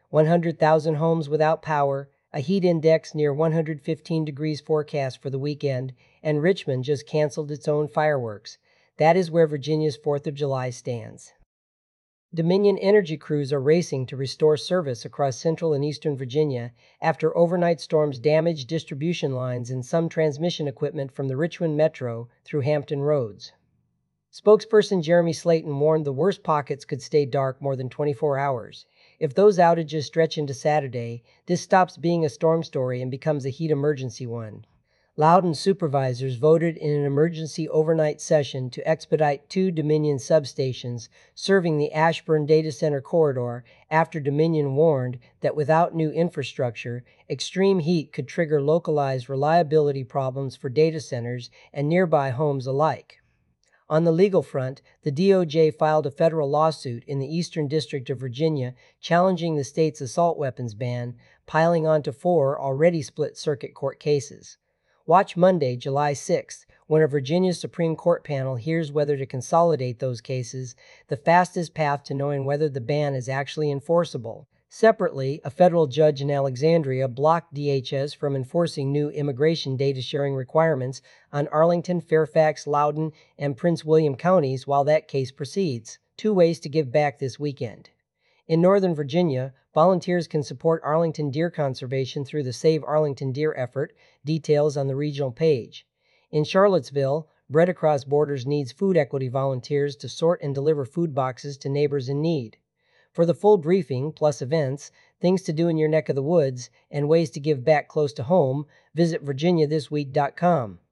100,000 homes without power, a heat index near 115 degrees forecast for the weekend, and Richmond just canceled its own fireworks. That is where Virginia's 4th of July stands. Dominion energy crews are racing to restore service across central and eastern Virginia after overnight storms damaged distribution lines and some transmission equipment from the Richmond Metro through Hampton Roads. Spokesperson Jeremy Slayton warned the worst pockets could stay dark more than 24 hours. If those outages stretch into Saturday, this stops being a storm story and becomes a heat emergency one. Loudoun supervisors voted in an emergency overnight session to expedite 2 Dominion substations serving the Ashburn data center corridor after Dominion warned that without new infrastructure, extreme heat could trigger localized reliability problems for data centers and nearby homes alike. On the legal front, the DOJ filed a federal lawsuit in the Eastern District of Virginia challenging the state's assault weapons ban, piling onto 4 already split circuit court cases. Watch Monday, July 6th, when a Virginia Supreme Court panel hears whether to consolidate those cases, the fastest path to knowing whether the ban is actually enforceable. Separately, a federal judge in Alexandria blocked DHS from enforcing new immigration data sharing requirements on Arlington, Fairfax, Loudoun, and Prince William counties while that case proceeds. 2 ways to give back this weekend. In Northern Virginia, volunteers can support Arlington deer conservation through the Save Arlington Deer effort, details on the regional page. In Charlottesville, Bread Across Borders needs food equity volunteers to sort and deliver food boxes to neighbors in need. For the full briefing, plus events, things to do in your neck of the woods, and ways to give back close to home, visit virginiathisweek.com.